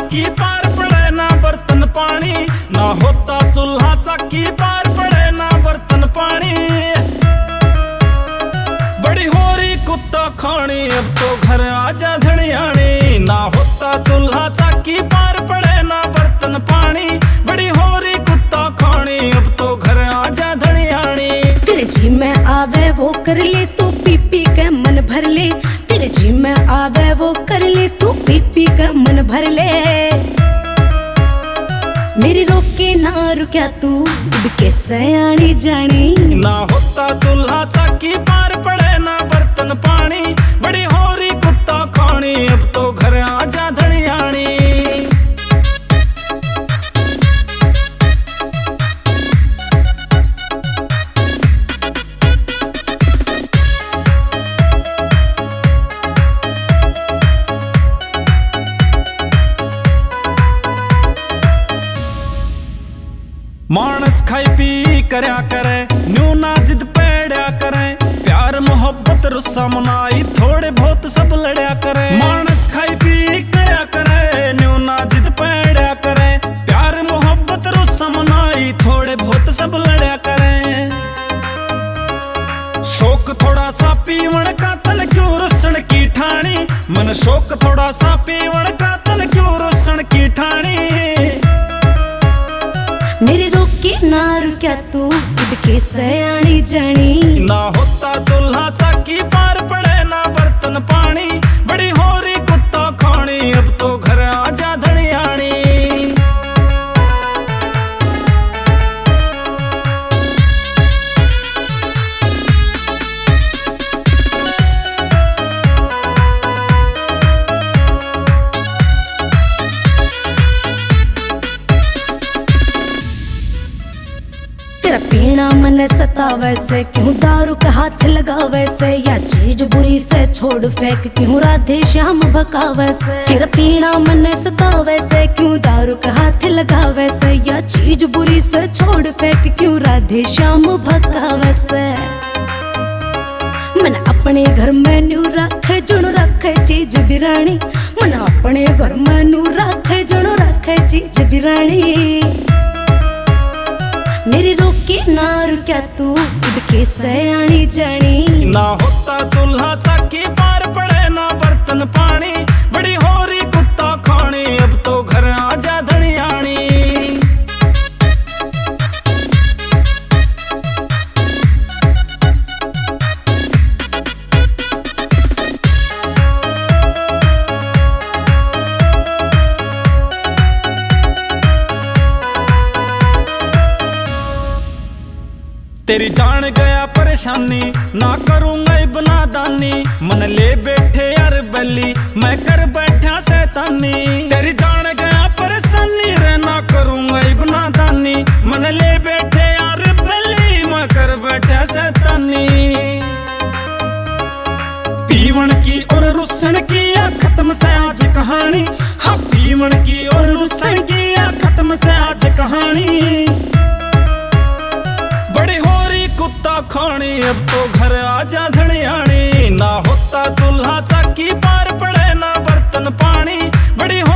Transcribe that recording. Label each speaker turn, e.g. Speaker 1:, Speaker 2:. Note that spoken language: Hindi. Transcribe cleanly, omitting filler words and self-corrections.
Speaker 1: चाकी पार पड़े ना बर्तन पानी, ना होता चूल्हा चाकी पार पड़े ना बर्तन पानी। बड़ी हो रही कुत्ता खानी अब तो घर आजा धनियाणी, ना होता चूल्हा चाकी पार पड़े ना बर्तन पानी। बड़ी हो रही कुत्ता खानी अब तो घर आजा धनियाणी।
Speaker 2: तेरे जी में आवे वो कर ले तू पी पी के मन भर ले, तेरे जी में आवे वो कर ले तू पी पी के मन भर ले। मेरी रोके ना रुक्या तू अब कैसे आनी जानी,
Speaker 1: ना होता चूल्हा चाकी पार पड़े ना बर्तन पानी। बड़ी हो रही कुत्ता खानी अब तो घर आजा धनियाणी। मानस खाई पी करया करे, न्यू ना जिद पेड़ा करे। प्यार मोहब्बत रुस्सा मनाई थोड़े बहुत सब लड़या करे। मानस खाई पी करया करे, न्यू ना जिद पेड़ा करे। प्यार मोहब्बत रुस्सा मनाई थोड़े बहुत सब लड़या करे। शौक थोड़ा सा पीवण का तन क्यों रुस्सण की ठाणी, मन शौक थोड़ा सा पीवण का तन क्यों रुस्सण की ठाणी।
Speaker 2: मेरे रोके ना रुक्या तू अब कैसे आनी जानी,
Speaker 1: ना होता चूल्हा चाकी पार पड़े ना बर्तन पानी। बड़ी हो रही कुत्ता खानी अब तो घर आजा धनियाणी।
Speaker 2: तेरा पीना मन सतावे से क्यों दारू का हाथ लगावे से, या चीज बुरी से छोड़ फेंक क्यों राधे श्याम भकावे से। तेरा पीना मन सतावे से क्यों दारू का हाथ लगावे से, या चीज बुरी से छोड़ फेंक क्यों राधे श्याम भकावे से। मन अपने घर में न्यू रखे जुण रखे चीज बिरानी, मन अपने घर में न्यू रखे जुण रखे चीज बिरानी। मेरी रोके ना रुक्या तू अब कैसे आनी जानी,
Speaker 1: ना होता चूल्हा चाकी पार पड़े ना बर्तन पानी। बड़ी हो रही कुत्ता खानी अब तो घर आजा धनियाणी। तेरी जान गया परेशानी, ना करूंगा बना दानी। मन ले बैठे यार बल्ली मैं कर बैठा शैतानी। तेरी जान गया परेशानी रे, ना करूंगा बना दानी। मन ले बैठे यार बल्ली मैं कर बैठा शैतानी। पीवण की और रुस्सण की या खत्म से आज कहानी, हाँ पीवण की और रुस्सण की या खत्म से आज कहानी। बड़ी हो रही कुत्ता खानी अब तो घर आजा धनियाणी, ना होता चूल्हा चाकी पार पड़े ना बर्तन पानी। बड़ी